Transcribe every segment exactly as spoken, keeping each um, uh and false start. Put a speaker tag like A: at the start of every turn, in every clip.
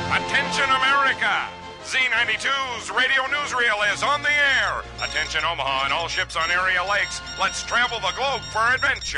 A: Attention, America! Z ninety-two's radio newsreel is on the air. Attention, Omaha and all ships on area lakes. Let's travel the globe for adventure.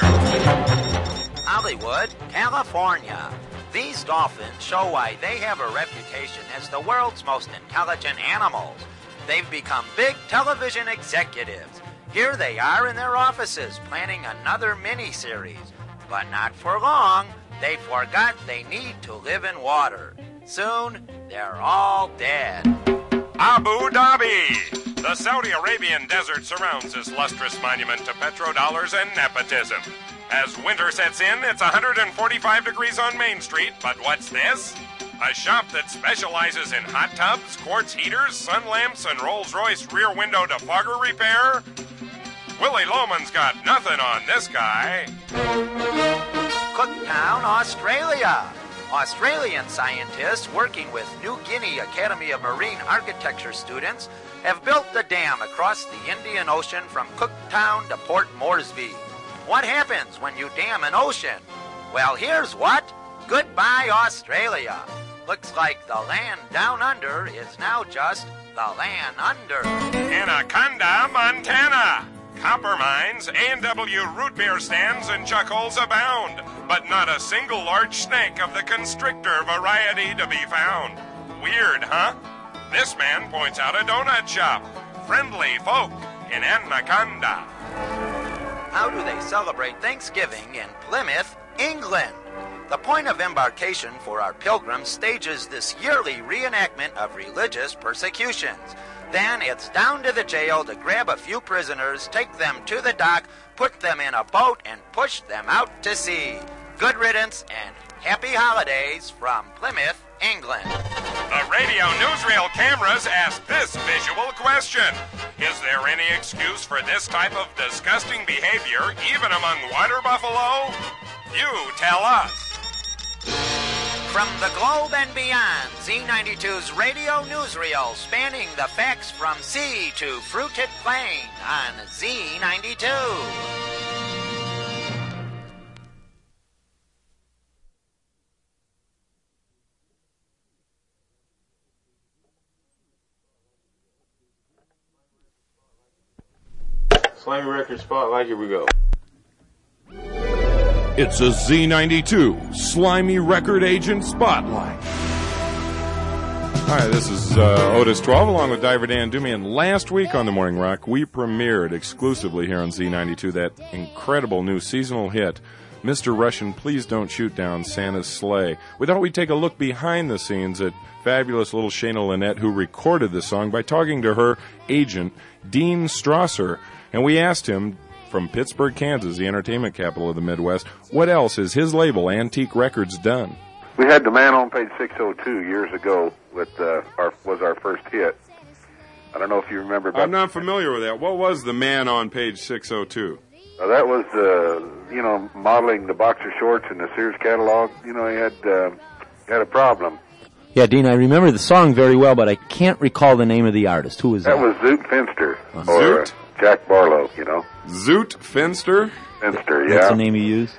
B: Hollywood, California. These dolphins show why they have a reputation as the world's most intelligent animals. They've become big television executives. Here they are in their offices planning another mini-series. But not for long. They forgot they need to live in water. Soon, they're all dead.
A: Abu Dhabi. The Saudi Arabian desert surrounds this lustrous monument to petrodollars and nepotism. As winter sets in, it's one hundred forty-five degrees on Main Street, but what's this? A shop that specializes in hot tubs, quartz heaters, sun lamps, and Rolls-Royce rear window defogger repair? Willie Loman's got nothing on this guy.
B: Cooktown, Australia. Australian scientists working with New Guinea Academy of Marine Architecture students have built the dam across the Indian Ocean from Cooktown to Port Moresby. What happens when you dam an ocean? Well, here's what. Goodbye, Australia. Looks like the land down under is now just the land under.
A: Anaconda, Montana. Copper mines, A and W root beer stands, and chuckles abound. But not a single large snake of the constrictor variety to be found. Weird, huh? This man points out a donut shop. Friendly folk in Anaconda.
B: How do they celebrate Thanksgiving in Plymouth, England? The point of embarkation for our pilgrims stages this yearly reenactment of religious persecutions. Then it's down to the jail to grab a few prisoners, take them to the dock, put them in a boat, and push them out to sea. Good riddance and happy holidays from Plymouth, England.
A: The radio newsreel cameras ask this visual question. Is there any excuse for this type of disgusting behavior, even among water buffalo? You tell us.
B: From the globe and beyond, Z ninety-two's radio newsreel spanning the facts from sea to fruited plain on Z ninety-two.
C: Slimy Record Spotlight, here we go.
D: It's a Z ninety-two Slimy Record Agent Spotlight. Hi, this is uh, Otis twelve along with Diver Dan Dumy, and last week on The Morning Rock, we premiered exclusively here on Z ninety-two that incredible new seasonal hit, Mister Russian, Please Don't Shoot Down Santa's Sleigh. We thought we'd take a look behind the scenes at fabulous little Shayna Lynette, who recorded the song, by talking to her agent, Dean Strasser, and we asked him, from Pittsburgh, Kansas, the entertainment capital of the Midwest, what else has his label, Antique Records, done?
E: We had The Man on Page six oh two years ago with uh, our was our first hit. I don't know if you remember. About
D: I'm not familiar with that. What was The Man on Page six oh two?
E: Uh, that was, uh, you know, modeling the boxer shorts in the Sears catalog. You know, he had uh, he had a problem.
F: Yeah, Dean, I remember the song very well, but I can't recall the name of the artist. Who was that?
E: That was Zoot Finster.
D: Uh-huh.
E: Or
D: Zoot?
E: Uh, Jack Barlow, you know.
D: Zoot Finster?
E: Finster, yeah.
F: That's the name you used?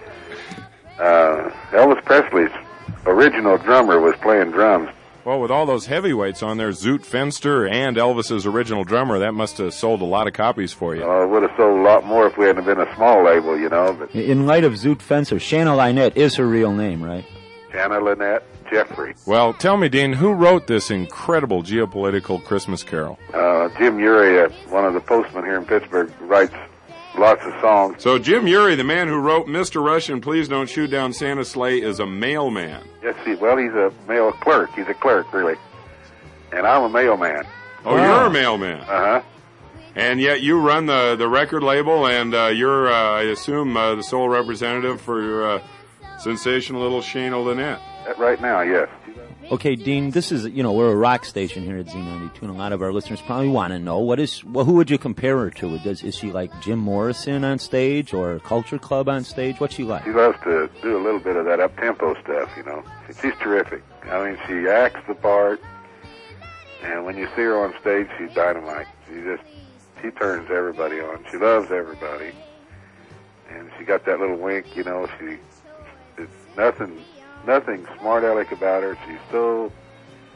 E: Uh, Elvis Presley's original drummer was playing drums.
D: Well, with all those heavyweights on there, Zoot Finster and Elvis's original drummer, that must have sold a lot of copies for you.
E: Uh, it would have sold a lot more if we hadn't been a small label, you know. But
F: in light of Zoot Fencer, Shayna Lynette is her real name, right?
E: Shayna Lynette Jeffrey.
D: Well, tell me, Dean, who wrote this incredible geopolitical Christmas carol?
E: Uh, Jim Urey, uh, one of the postmen here in Pittsburgh, writes lots of songs.
D: So Jim Urey, the man who wrote Mister Russian, Please Don't Shoot Down Santa's Sleigh, is a mailman.
E: Yes, he, well, he's a mail clerk. He's a clerk, really. And I'm a mailman.
D: Oh, wow. You're a mailman.
E: Uh-huh.
D: And yet you run the, the record label, and uh, you're, uh, I assume, uh, the sole representative for your uh, sensational little Shayna Lynette.
E: Right now, yes.
F: Okay, Dean, this is, you know, we're a rock station here at Z ninety-two, and a lot of our listeners probably want to know, what is, well, who would you compare her to? Does, is she like Jim Morrison on stage or Culture Club on stage? What's she like?
E: She loves to do a little bit of that up-tempo stuff, you know. She's terrific. I mean, she acts the part, and when you see her on stage, she's dynamite. She just, she turns everybody on. She loves everybody. And she got that little wink, you know. She, it's nothing... Nothing smart aleck about her. She's so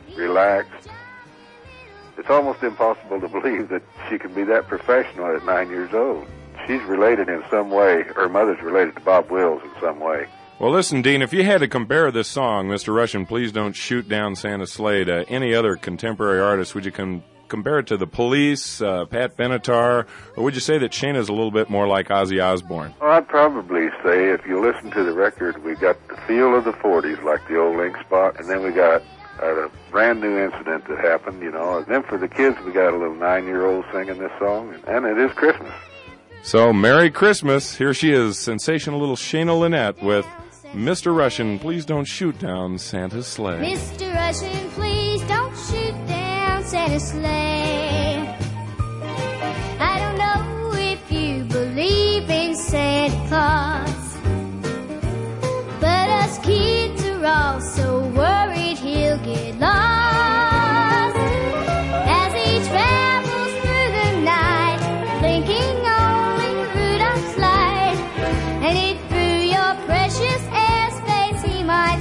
E: relaxed. It's almost impossible to believe that she can be that professional at nine years old. She's related in some way. Her mother's related to Bob Wills in some way.
D: Well, listen, Dean, if you had to compare this song, Mister Russian, Please Don't Shoot Down Santa's Sleigh, to any other contemporary artist, would you com- compare it to The Police, uh, Pat Benatar, or would you say that Shayna's a little bit more like Ozzy Osbourne?
E: Well, I'd probably say if you listen to the record, we got the feel of the forties, like the old Ink Spot, and then we got a brand new incident that happened, you know. And then for the kids, we got a little nine-year-old singing this song, and it is Christmas.
D: So, Merry Christmas. Here she is, sensational little Shayna Lynette with Mister Russian, Please Don't Shoot Down Santa's Sleigh.
G: Mister Russian, please don't shoot down Santa's sleigh. I don't know if you believe in Santa Claus, but us kids are all so worried he'll get lost as he travels through the night, blinking only Rudolph's light, and it through your precious airspace he might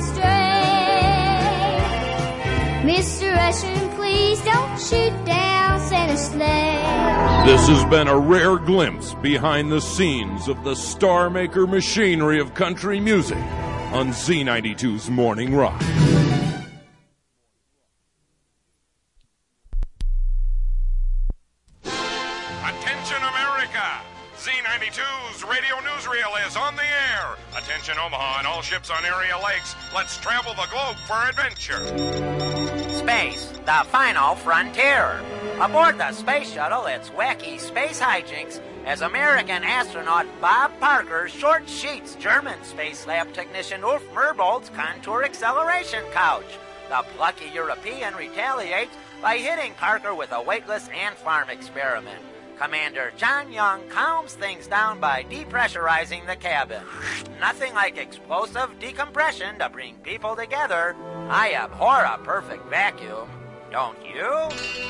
G: stray. Mister Russian, please don't shoot down Santa's sleigh.
D: This has been a rare glimpse behind the scenes of the star maker machinery of country music on Z ninety-two's Morning Rock.
A: Attention, America! Z ninety-two's radio newsreel is on the air. Attention, Omaha and all ships on area lakes. Let's travel the globe for adventure.
B: Space, the final frontier. Aboard the space shuttle, it's wacky space hijinks as American astronaut Bob Parker short sheets German space lab technician Ulf Merbold's contour acceleration couch. The plucky European retaliates by hitting Parker with a weightless ant farm experiment. Commander John Young calms things down by depressurizing the cabin. Nothing like explosive decompression to bring people together. I abhor a perfect vacuum. Don't you?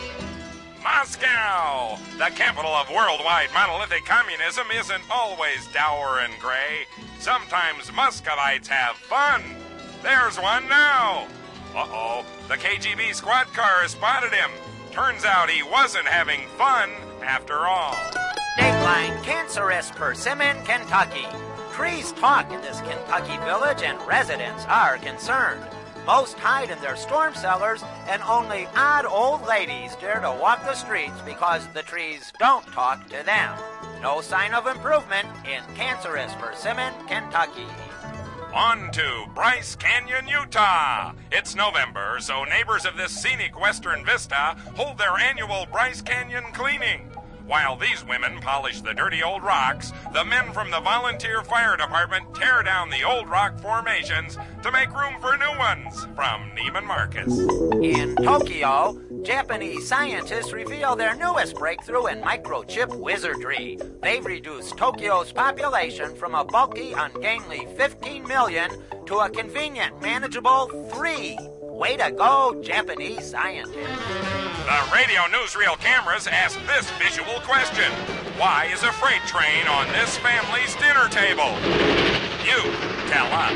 A: Moscow! The capital of worldwide monolithic communism isn't always dour and gray. Sometimes Muscovites have fun. There's one now. Uh-oh, the K G B squad car has spotted him. Turns out he wasn't having fun after all.
B: Dateline cancerous persimmon, Kentucky. Trees talk in this Kentucky village and residents are concerned. Most hide in their storm cellars, and only odd old ladies dare to walk the streets because the trees don't talk to them. No sign of improvement in cancerous persimmon, Kentucky.
A: On to Bryce Canyon, Utah. It's November, so neighbors of this scenic western vista hold their annual Bryce Canyon cleaning. While these women polish the dirty old rocks, the men from the volunteer fire department tear down the old rock formations to make room for new ones. From Neiman Marcus.
B: In Tokyo, Japanese scientists reveal their newest breakthrough in microchip wizardry. They've reduced Tokyo's population from a bulky, ungainly fifteen million to a convenient, manageable three. Way to go, Japanese scientists.
A: The radio newsreel cameras ask this visual question. Why is a freight train on this family's dinner table? You tell us.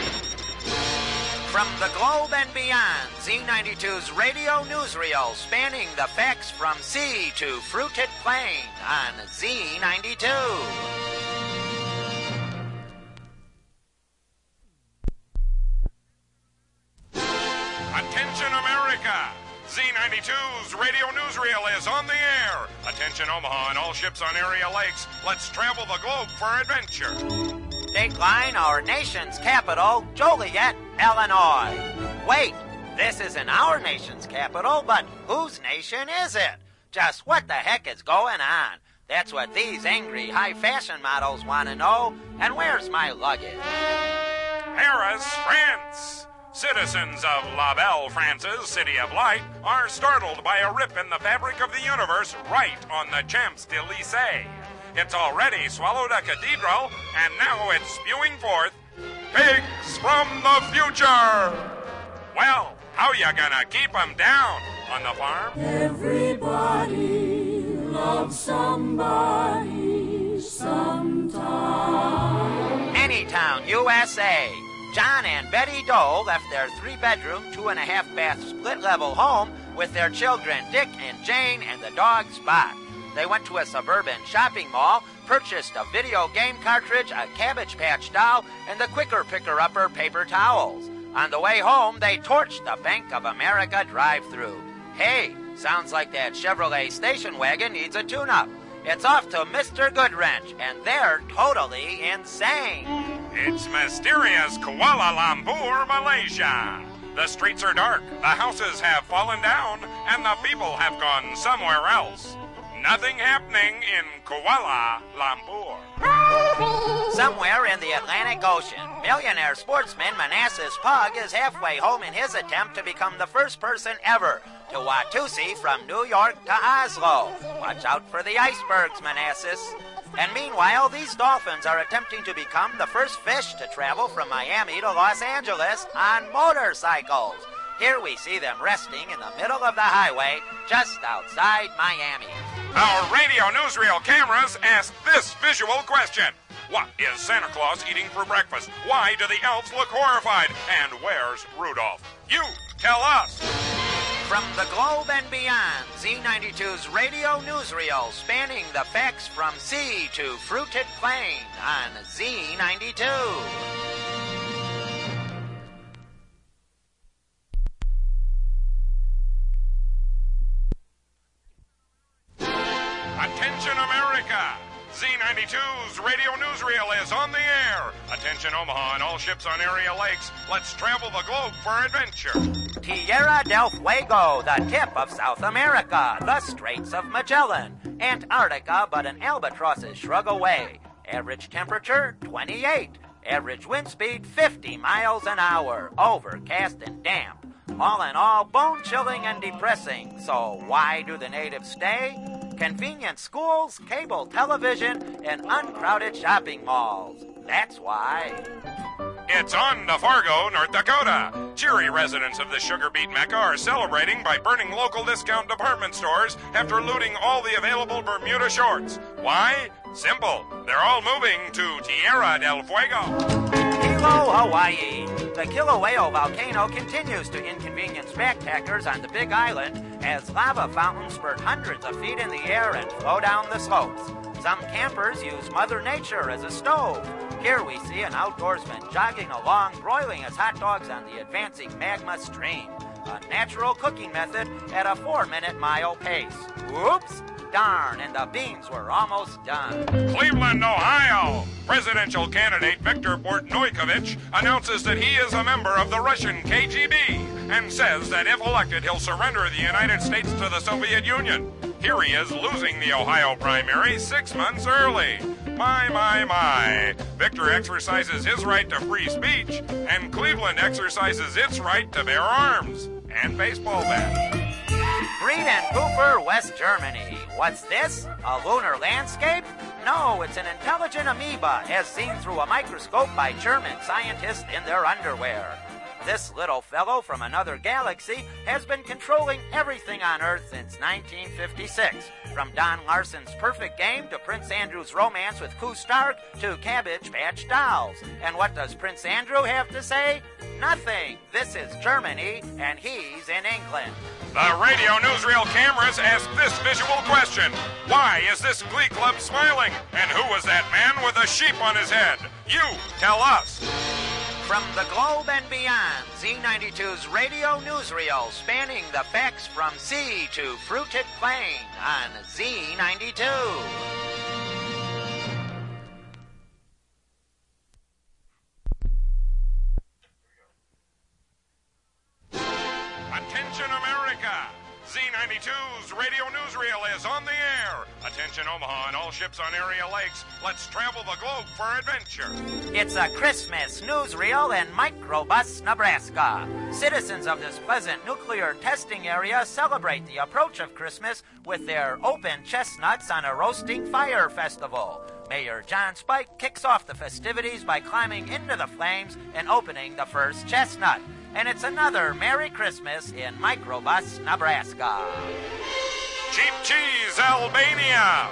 B: From the globe and beyond, Z ninety-two's radio newsreel spanning the facts from sea to fruited plain on Z ninety-two.
A: Attention, America! Z ninety-two's radio newsreel is on the air. Attention, Omaha and all ships on area lakes. Let's travel the globe for adventure.
B: Dateline, our nation's capital, Joliet, Illinois. Wait, this isn't our nation's capital, but whose nation is it? Just what the heck is going on? That's what these angry high-fashion models want to know. And where's my luggage?
A: Paris, France. Citizens of La Belle, France's City of Light, are startled by a rip in the fabric of the universe right on the Champs-Élysées. It's already swallowed a cathedral, and now it's spewing forth pigs from the future. Well, how you gonna keep them down on the farm?
H: Everybody loves somebody sometime.
B: Anytown, U S A. John and Betty Doe left their three-bedroom, two-and-a-half-bath split-level home with their children Dick and Jane and the dog Spot. They went to a suburban shopping mall, purchased a video game cartridge, a Cabbage Patch doll, and the Quicker Picker-Upper paper towels. On the way home, they torched the Bank of America drive-thru. Hey, sounds like that Chevrolet station wagon needs a tune-up. It's off to Mister Goodwrench, and they're totally insane.
A: It's mysterious Kuala Lumpur, Malaysia. The streets are dark, the houses have fallen down, and the people have gone somewhere else. Nothing happening in Kuala Lumpur.
B: Somewhere in the Atlantic Ocean, millionaire sportsman Manassas Pug is halfway home in his attempt to become the first person ever to Watusi from New York to Oslo. Watch out for the icebergs, Manassas. And meanwhile, these dolphins are attempting to become the first fish to travel from Miami to Los Angeles on motorcycles. Here we see them resting in the middle of the highway just outside Miami.
A: Our radio newsreel cameras ask this visual question. What is Santa Claus eating for breakfast? Why do the elves look horrified? And where's Rudolph? You tell us.
B: From the globe and beyond, Z ninety-two's radio newsreel spanning the facts from sea to fruited plain on Z ninety-two.
A: Attention, America! Z ninety-two's radio newsreel is on the air. Attention, Omaha and all ships on area lakes. Let's travel the globe for adventure.
B: Tierra del Fuego, the tip of South America. The Straits of Magellan. Antarctica, but an albatross's shrug away. Average temperature, twenty-eight. Average wind speed, fifty miles an hour. Overcast and damp. All in all, bone-chilling and depressing. So why do the natives stay? Convenient schools, cable television, and uncrowded shopping malls. That's why.
A: It's on to Fargo, North Dakota. Cheery residents of the Sugar Beet Mecca are celebrating by burning local discount department stores after looting all the available Bermuda shorts. Why? Simple. They're all moving to Tierra del Fuego.
B: Hilo, Hawaii. The Kilauea volcano continues to inconvenience backpackers on the Big Island as lava fountains spurt hundreds of feet in the air and flow down the slopes. Some campers use Mother Nature as a stove. Here we see an outdoorsman jogging along, broiling his hot dogs on the advancing magma stream. A natural cooking method at a four-minute mile pace. Whoops! Darn, and the beans were almost done.
A: Cleveland, Ohio. Presidential candidate Viktor Bortnoykovich announces that he is a member of the Russian K G B and says that if elected, he'll surrender the United States to the Soviet Union. Here he is losing the Ohio primary six months early. My, my, my. Victor exercises his right to free speech, and Cleveland exercises its right to bear arms and baseball bats.
B: Griedenhofer, West Germany. What's this? A lunar landscape? No, it's an intelligent amoeba as seen through a microscope by German scientists in their underwear. This little fellow from another galaxy has been controlling everything on Earth since nineteen fifty-six. From Don Larson's Perfect Game to Prince Andrew's romance with Koo Stark to Cabbage Patch dolls. And what does Prince Andrew have to say? Nothing. This is Germany, and he's in England.
A: The radio newsreel cameras ask this visual question. Why is this glee club smiling? And who was that man with a sheep on his head? You tell us.
B: From the globe and beyond, Z ninety-two's radio newsreel spanning the facts from sea to fruited plain on Z ninety-two.
A: Attention, America! Z ninety-two's radio newsreel is on the air. Attention, Omaha and all ships on area lakes. Let's travel the globe for adventure.
B: It's a Christmas newsreel in Microbus, Nebraska. Citizens of this pleasant nuclear testing area celebrate the approach of Christmas with their open chestnuts on a roasting fire festival. Mayor John Spike kicks off the festivities by climbing into the flames and opening the first chestnut. And it's another Merry Christmas in Microbus, Nebraska.
A: Cheap Cheese, Albania.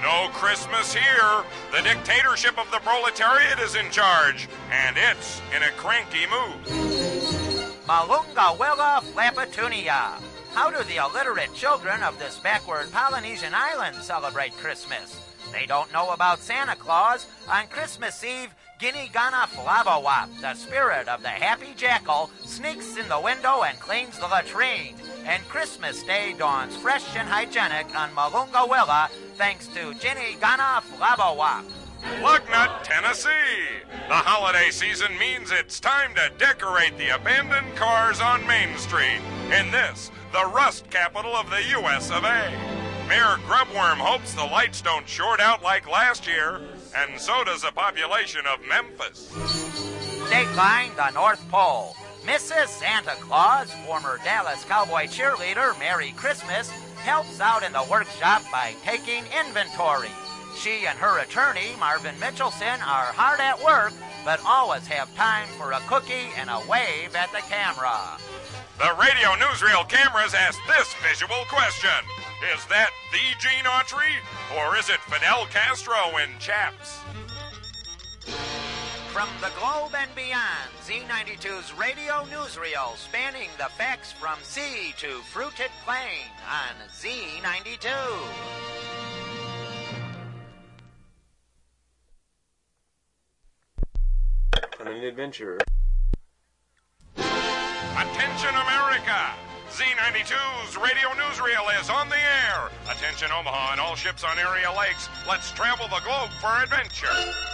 A: No Christmas here. The dictatorship of the proletariat is in charge, and it's in a cranky mood.
B: Malunga Willa Flapitunia. How do the illiterate children of this backward Polynesian island celebrate Christmas? They don't know about Santa Claus. On Christmas Eve, Ginigana Flabawap, the spirit of the happy jackal, sneaks in the window and cleans the latrine. And Christmas Day dawns fresh and hygienic on Malunga Willa thanks to Ginigana Flabawap.
A: Lugnut, Tennessee. The holiday season means it's time to decorate the abandoned cars on Main Street in this, the rust capital of the U S of A. Mayor Grubworm hopes the lights don't short out like last year, and so does the population of Memphis.
B: Dateline, the North Pole. Missus Santa Claus, former Dallas Cowboy cheerleader Merry Christmas, helps out in the workshop by taking inventory. She and her attorney, Marvin Mitchelson, are hard at work, but always have time for a cookie and a wave at the camera.
A: The radio newsreel cameras ask this visual question. Is that the Gene Autry, or is it Fidel Castro in chaps?
B: From the globe and beyond, Z ninety-two's radio newsreel spanning the facts from sea to fruited plain on Z ninety-two.
C: On an adventure.
A: Attention, America! Z ninety-two's radio newsreel is on the air. Attention, Omaha and all ships on area lakes. Let's travel the globe for adventure.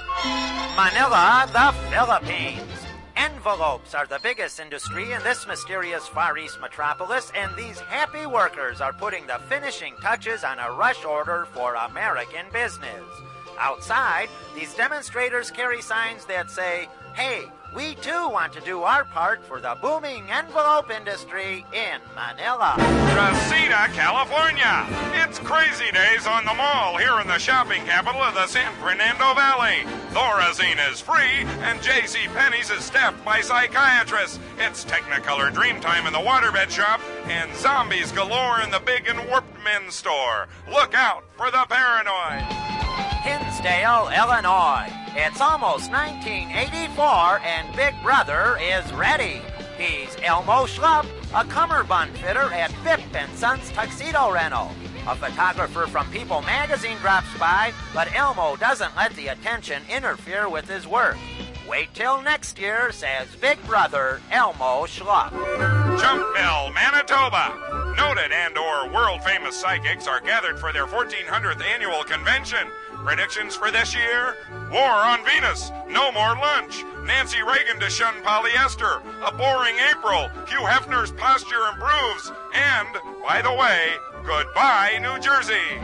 B: Manila, the Philippines. Envelopes are the biggest industry in this mysterious Far East metropolis, and these happy workers are putting the finishing touches on a rush order for American business. Outside, these demonstrators carry signs that say, "Hey, we too want to do our part for the booming envelope industry in Manila."
A: Reseda, California. It's crazy days on the mall here in the shopping capital of the San Fernando Valley. Thorazine is free, and J C Penney's is staffed by psychiatrists. It's Technicolor Dreamtime in the waterbed shop, and zombies galore in the Big and Warped Men's store. Look out for the paranoid.
B: Hinsdale, Illinois. It's almost nineteen eighty-four, and Big Brother is ready. He's Elmo Schlupp, a cummerbund fitter at Vip and Sons Tuxedo Rental. A photographer from People magazine drops by, but Elmo doesn't let the attention interfere with his work. Wait till next year, says Big Brother Elmo Schlupp.
A: Chumpville, Manitoba. Noted and or world-famous psychics are gathered for their fourteen hundredth annual convention. Predictions for this year? War on Venus, no more lunch, Nancy Reagan to shun polyester, a boring April, Hugh Hefner's posture improves, and, by the way, goodbye New Jersey.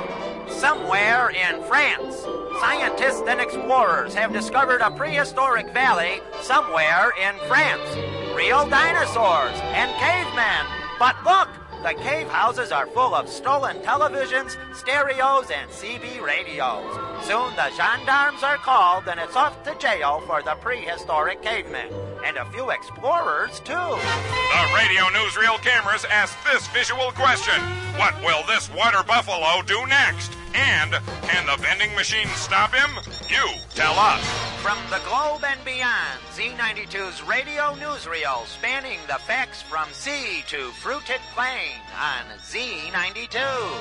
B: Somewhere in France, scientists and explorers have discovered a prehistoric valley somewhere in France. Real dinosaurs and cavemen. But look! The cave houses are full of stolen televisions, stereos, and C B radios. Soon the gendarmes are called, and it's off to jail for the prehistoric cavemen. And a few explorers, too.
A: The radio newsreel cameras ask this visual question. What will this water buffalo do next? And can the vending machine stop him? You tell us.
B: From the globe and beyond, Z ninety-two's radio newsreel spanning the facts from sea to fruited plain on Z ninety-two.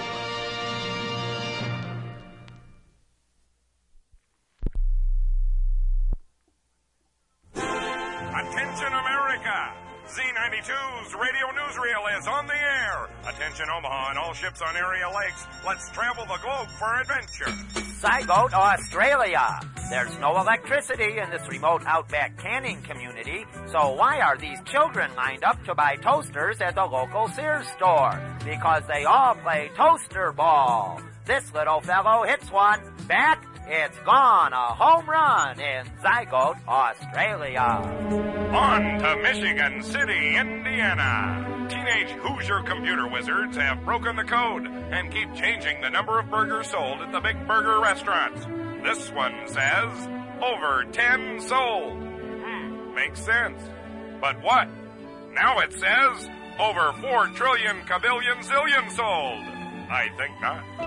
A: Attention, America! Z ninety-two's radio newsreel is on the air. Attention, Omaha and all ships on area lakes. Let's travel the globe for adventure.
B: Zygote, Australia. There's no electricity in this remote outback canning community, so why are these children lined up to buy toasters at the local Sears store? Because they all play toaster ball. This little fellow hits one. Back, it's gone. A home run in Zygote, Australia.
A: On to Michigan City, Indiana. Teenage Hoosier computer wizards have broken the code and keep changing the number of burgers sold at the big burger restaurants. This one says, over ten sold. Hmm, makes sense. But what? Now it says, over four trillion kabillion zillion sold. I think not.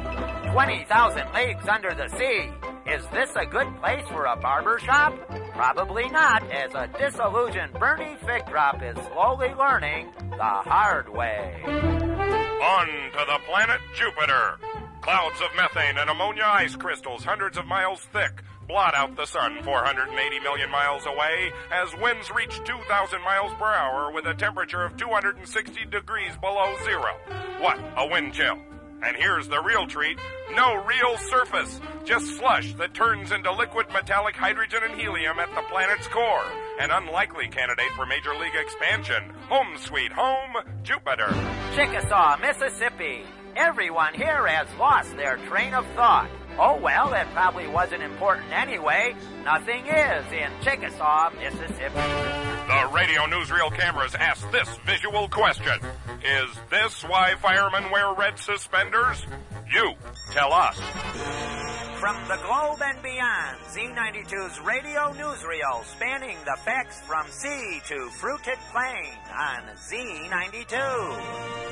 B: twenty thousand leagues under the sea. Is this a good place for a barber shop? Probably not, as a disillusioned Bernie Figdrop is slowly learning the hard way.
A: On to the planet Jupiter. Clouds of methane and ammonia ice crystals hundreds of miles thick blot out the sun four hundred eighty million miles away as winds reach two thousand miles per hour with a temperature of two hundred sixty degrees below zero. What a wind chill. And here's the real treat. No real surface. Just slush that turns into liquid metallic hydrogen and helium at the planet's core. An unlikely candidate for Major League expansion. Home sweet home, Jupiter.
B: Chickasaw, Mississippi. Everyone here has lost their train of thought. Oh, well, it probably wasn't important anyway. Nothing is in Chickasaw, Mississippi.
A: The radio newsreel cameras ask this visual question. Is this why firemen wear red suspenders? You tell us.
B: From the globe and beyond, Z ninety-two's radio newsreel spanning the facts from sea to fruited plain on Z ninety-two.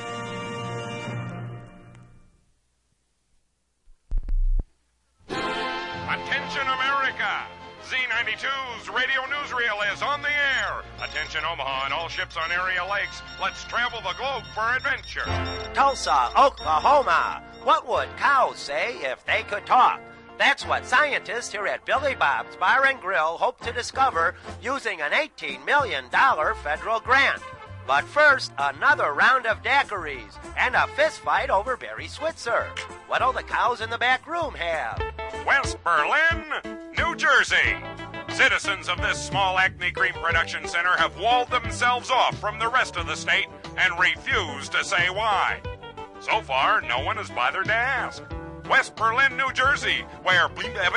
A: Attention, America! Z ninety-two's radio newsreel is on the air. Attention, Omaha and all ships on area lakes. Let's travel the globe for adventure.
B: Tulsa, Oklahoma. What would cows say if they could talk? That's what scientists here at Billy Bob's Bar and Grill hope to discover using an eighteen million dollars federal grant. But first, another round of daiquiris and a fist fight over Barry Switzer. What'll the cows in the back room have?
A: West Berlin, New Jersey. Citizens of this small acne cream production center have walled themselves off from the rest of the state and refuse to say why. So far, no one has bothered to ask. West Berlin, New Jersey, where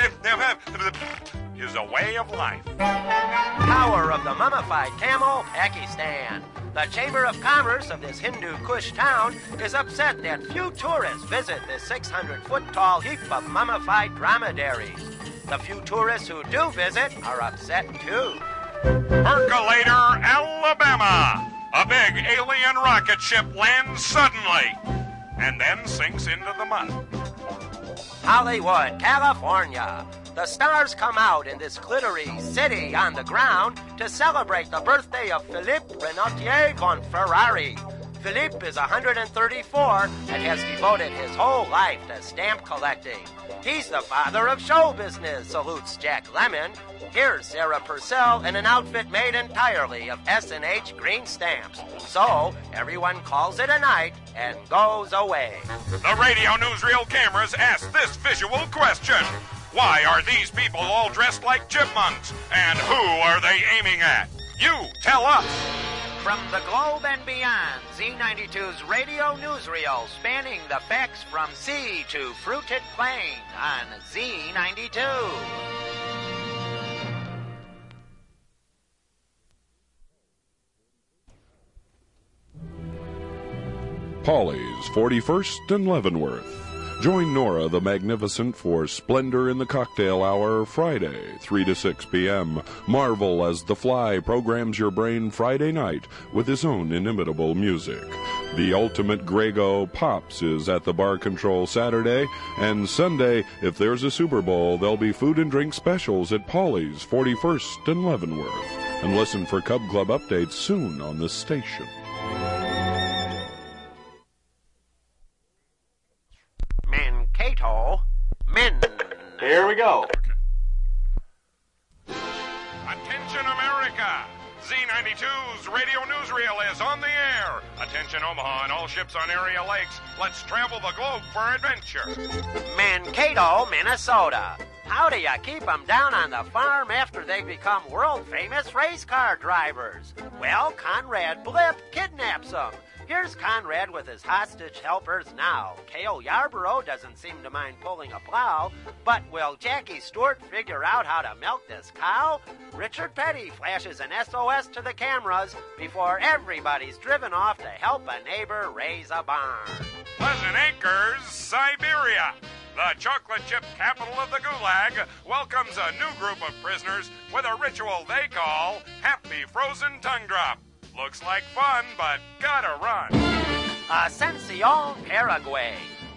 A: is a way of life.
B: Power of the mummified camel, Pakistan. The Chamber of Commerce of this Hindu Kush town is upset that few tourists visit this six hundred foot tall heap of mummified dromedaries. The few tourists who do visit are upset too.
A: Percolator, Alabama. A big alien rocket ship lands suddenly and then sinks into the mud.
B: Hollywood, California. The stars come out in this glittery city on the ground to celebrate the birthday of Philippe Renautier von Ferrari. Philippe is one hundred thirty-four and has devoted his whole life to stamp collecting. He's the father of show business, salutes Jack Lemmon. Here's Sarah Purcell in an outfit made entirely of S and H green stamps. So everyone calls it a night and goes away.
A: The radio newsreel cameras ask this visual question. Why are these people all dressed like chipmunks? And who are they aiming at? You tell us.
B: From the globe and beyond, Z ninety-two's radio newsreel spanning the facts from sea to fruited plain on Z ninety-two.
D: Polly's forty-first and Leavenworth. Join Nora the Magnificent for Splendor in the Cocktail Hour Friday, three to six p.m. Marvel as The Fly programs your brain Friday night with his own inimitable music. The Ultimate Grego Pops is at the Bar Control Saturday, and Sunday, if there's a Super Bowl, there'll be food and drink specials at Polly's forty-first and Leavenworth. And listen for Cub Club updates soon on this station.
B: Mankato, Min.
C: Here we go.
A: Attention, America! Z ninety-two's radio newsreel is on the air. Attention, Omaha and all ships on area lakes. Let's travel the globe for adventure.
B: Mankato, Minnesota. How do you keep them down on the farm after they become world-famous race car drivers? Well, Conrad Blip kidnaps them. Here's Conrad with his hostage helpers now. Cale Yarborough doesn't seem to mind pulling a plow, but will Jackie Stewart figure out how to milk this cow? Richard Petty flashes an S O S to the cameras before everybody's driven off to help a neighbor raise a barn.
A: Pleasant Acres, Siberia. The chocolate chip capital of the Gulag welcomes a new group of prisoners with a ritual they call Happy Frozen Tongue Drop. Looks like fun, but gotta run.
B: Ascension, Paraguay.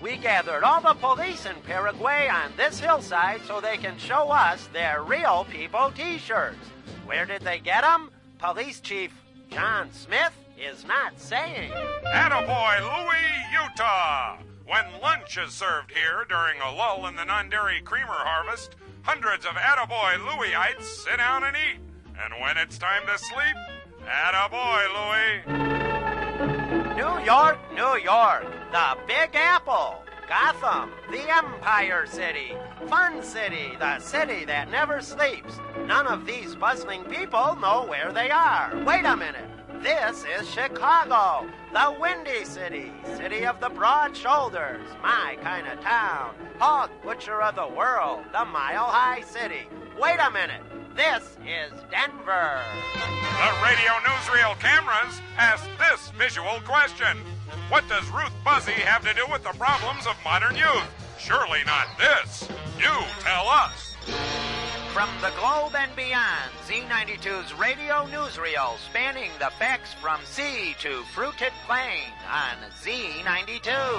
B: we gathered all the police in Paraguay on this hillside so they can show us their Real People t-shirts. Where did they get them? Police Chief John Smith is not saying.
A: Attaboy, Louis, Utah! When lunch is served here during a lull in the non-dairy creamer harvest, hundreds of Attaboy Louisites sit down and eat. And when it's time to sleep, attaboy, Louis.
B: New York, New York, the Big Apple, Gotham, the Empire City, Fun City, the city that never sleeps. None of these bustling people know where they are. Wait a minute. This is Chicago, the Windy City, city of the broad shoulders, my kind of town, hog butcher of the world, the mile-high city. Wait a minute. This is Denver.
A: The radio newsreel cameras ask this visual question. What does Ruth Buzzy have to do with the problems of modern youth? Surely not this. You tell us.
B: From the globe and beyond, Z ninety-two's radio newsreel spanning the facts from sea to fruited plain on Z ninety-two.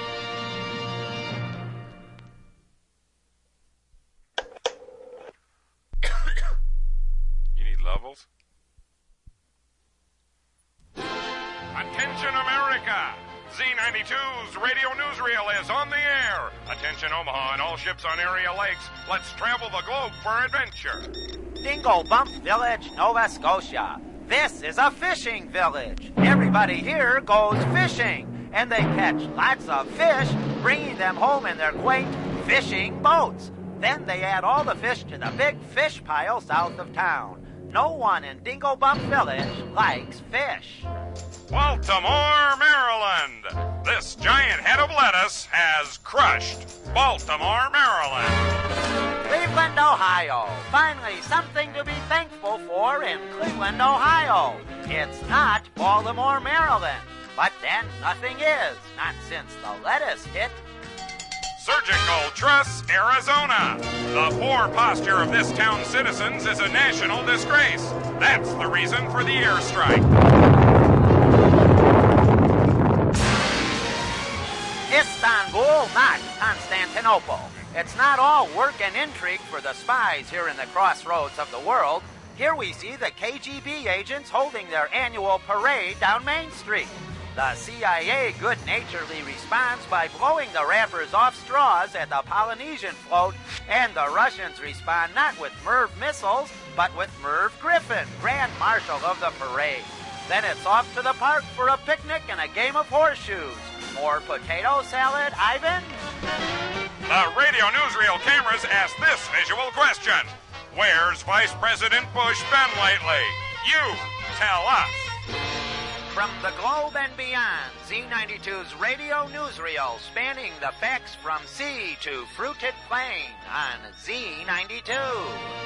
A: You need levels? Attention, America! Z ninety-two's radio newsreel is on the air. Attention, Omaha and all ships on area lakes. Let's travel the globe for adventure.
B: Dingle Bump Village, Nova Scotia. This is a fishing village. Everybody here goes fishing, and they catch lots of fish, bringing them home in their quaint fishing boats. Then they add all the fish to the big fish pile south of town. No one in Dingle Bump Village likes fish.
A: Baltimore, Maryland. This giant head of lettuce has crushed Baltimore, Maryland.
B: Cleveland, Ohio. Finally, something to be thankful for in Cleveland, Ohio. It's not Baltimore, Maryland. But then nothing is, not since the lettuce hit.
A: Surgical Truss, Arizona. The poor posture of this town's citizens is a national disgrace. That's the reason for the airstrike.
B: Istanbul, not Constantinople. It's not all work and intrigue for the spies here in the crossroads of the world. Here we see the K G B agents holding their annual parade down Main Street. The C I A good-naturedly responds by blowing the wrappers off straws at the Polynesian float, and the Russians respond not with Merv missiles, but with Merv Griffin, Grand Marshal of the parade. Then it's off to the park for a picnic and a game of horseshoes. More potato salad, Ivan?
A: The radio newsreel cameras ask this visual question. Where's Vice President Bush been lately? You tell us.
B: From the globe and beyond, Z ninety-two's radio newsreel spanning the facts from sea to fruited plain on Z ninety-two.